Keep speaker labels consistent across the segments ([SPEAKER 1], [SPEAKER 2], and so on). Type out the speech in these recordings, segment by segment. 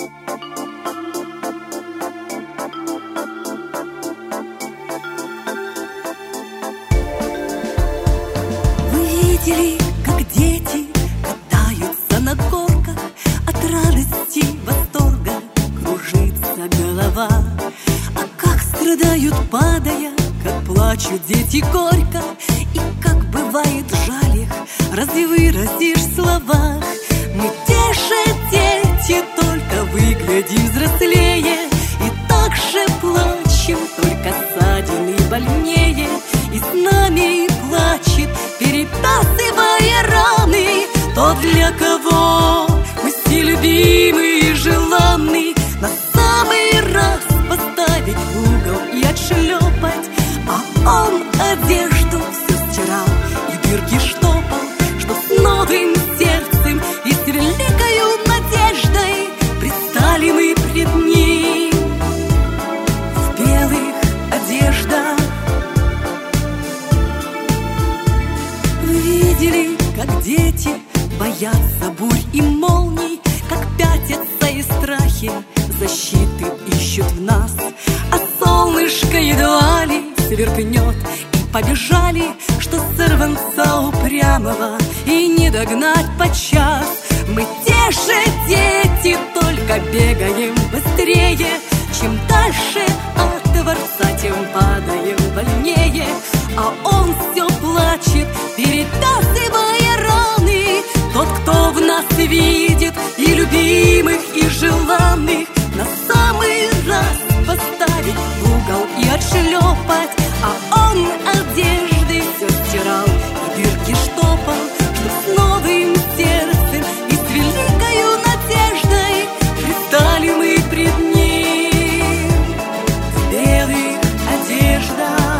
[SPEAKER 1] Видели, как дети катаются на горках, от радости, восторга кружится голова. А как страдают, падая, как плачут дети горько, и как бывает жаль их, разве выразишь в словах? Мы те же дети, только выглядим взрослее, и так же плачем, только ссадины больнее. И с нами плачет, перетасывая раны, тот, для кого мы все любимы и желанны. На самый раз поставить в угол и отшлепать, а он одежду все стирал и дырки штопал, что с новым сердцем и с великою надеждой предстали мы пред ним в белых одеждах. Видели, как дети боятся бурь и молний, как пятятся и страхи защиты ищут в нас, а солнышко едва ли сверкнет, и побежали, что сорванца упрямого и не догнать подчас. Мы те же дети, только бегаем быстрее, чем дальше от Творца, тем падаем больнее. А он все плачет, перетасывая раны, тот, кто в нас видит и любимых, и желанных, на самый раз поставить в угол и отшлепать, а он одежды все стирал и дырки штопал, что с новым сердцем и с великою надеждой предстали мы пред ним в белых одеждах.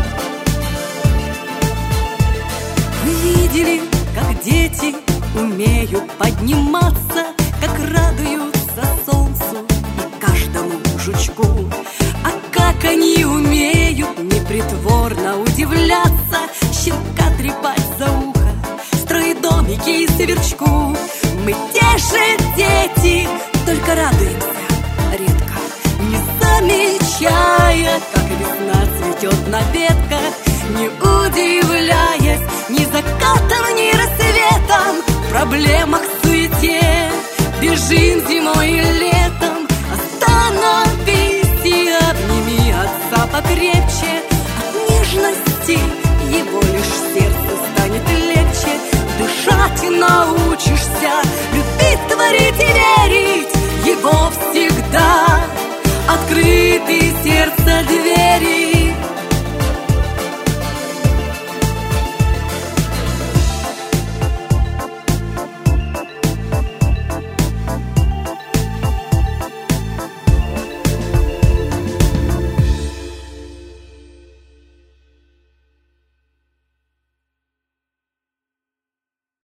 [SPEAKER 1] Вы видели, как дети умеют подниматься, как радуются солнцу и каждому жучку, а как они умеют непритворно удивляться, щенка трепать за ухо, строить домики и сверчку. Мы те же дети, только радуемся редко, не замечая, как весна цветет на ветках, не удивляясь ни закатом, ни рассветом, в проблемах, суете бежим зимой и летом. Остановись и обними отца покрепче, от нежности его лишь сердце станет легче. Дышать научишься, любить, творить и